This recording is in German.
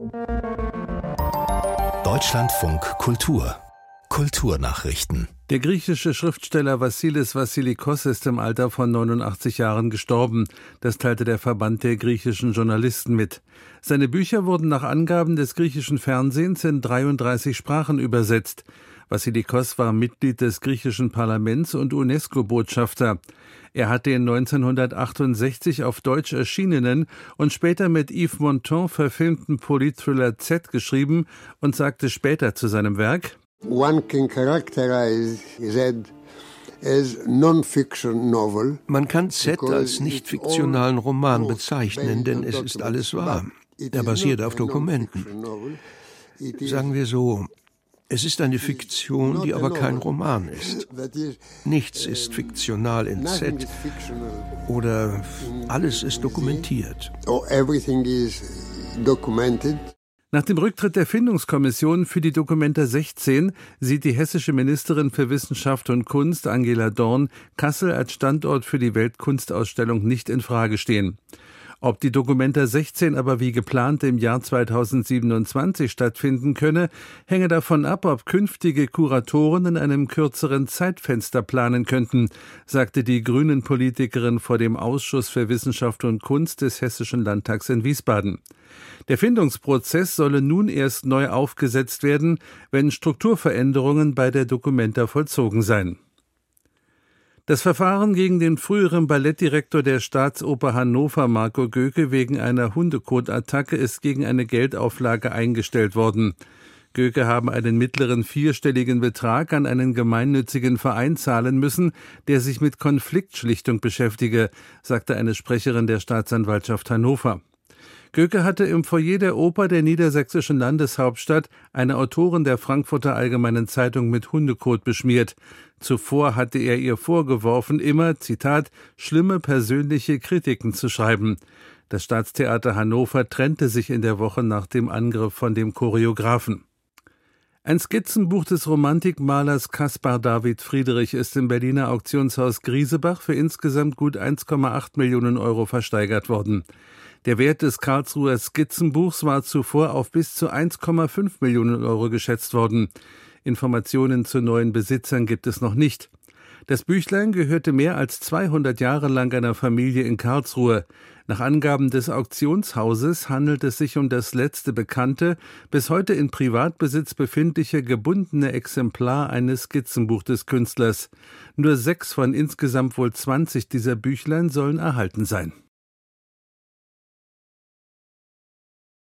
Deutschlandfunk Kultur Kulturnachrichten. Der griechische Schriftsteller Vassilis Vassilikos ist im Alter von 89 Jahren gestorben. Das teilte der Verband der griechischen Journalisten mit. Seine Bücher wurden nach Angaben des griechischen Fernsehens in 33 Sprachen übersetzt. Vassilikos war Mitglied des griechischen Parlaments und UNESCO-Botschafter. Er hat den 1968 auf Deutsch erschienenen und später mit Yves Montand verfilmten Politthriller Z geschrieben und sagte später zu seinem Werk: One can characterize Z as non-fiction novel. Man kann Z als nicht-fiktionalen Roman bezeichnen, denn es ist alles wahr. Er basiert auf Dokumenten. Sagen wir so, es ist eine Fiktion, die aber kein Roman ist. Nichts ist fiktional in Z oder alles ist dokumentiert. Nach dem Rücktritt der Findungskommission für die Documenta 16 sieht die hessische Ministerin für Wissenschaft und Kunst, Angela Dorn, Kassel als Standort für die Weltkunstausstellung nicht in Frage stehen. Ob die Documenta 16 aber wie geplant im Jahr 2027 stattfinden könne, hänge davon ab, ob künftige Kuratoren in einem kürzeren Zeitfenster planen könnten, sagte die Grünen-Politikerin vor dem Ausschuss für Wissenschaft und Kunst des Hessischen Landtags in Wiesbaden. Der Findungsprozess solle nun erst neu aufgesetzt werden, wenn Strukturveränderungen bei der Documenta vollzogen seien. Das Verfahren gegen den früheren Ballettdirektor der Staatsoper Hannover, Marco Göke, wegen einer Hundekotattacke ist gegen eine Geldauflage eingestellt worden. Göke habe einen mittleren vierstelligen Betrag an einen gemeinnützigen Verein zahlen müssen, der sich mit Konfliktschlichtung beschäftige, sagte eine Sprecherin der Staatsanwaltschaft Hannover. Göke hatte im Foyer der Oper der niedersächsischen Landeshauptstadt eine Autorin der Frankfurter Allgemeinen Zeitung mit Hundekot beschmiert. Zuvor hatte er ihr vorgeworfen, immer, Zitat, schlimme persönliche Kritiken zu schreiben. Das Staatstheater Hannover trennte sich in der Woche nach dem Angriff von dem Choreografen. Ein Skizzenbuch des Romantikmalers Caspar David Friedrich ist im Berliner Auktionshaus Griesebach für insgesamt gut 1,8 Millionen Euro versteigert worden. Der Wert des Karlsruher Skizzenbuchs war zuvor auf bis zu 1,5 Millionen Euro geschätzt worden. Informationen zu neuen Besitzern gibt es noch nicht. Das Büchlein gehörte mehr als 200 Jahre lang einer Familie in Karlsruhe. Nach Angaben des Auktionshauses handelt es sich um das letzte bekannte, bis heute in Privatbesitz befindliche gebundene Exemplar eines Skizzenbuchs des Künstlers. Nur 6 von insgesamt wohl 20 dieser Büchlein sollen erhalten sein.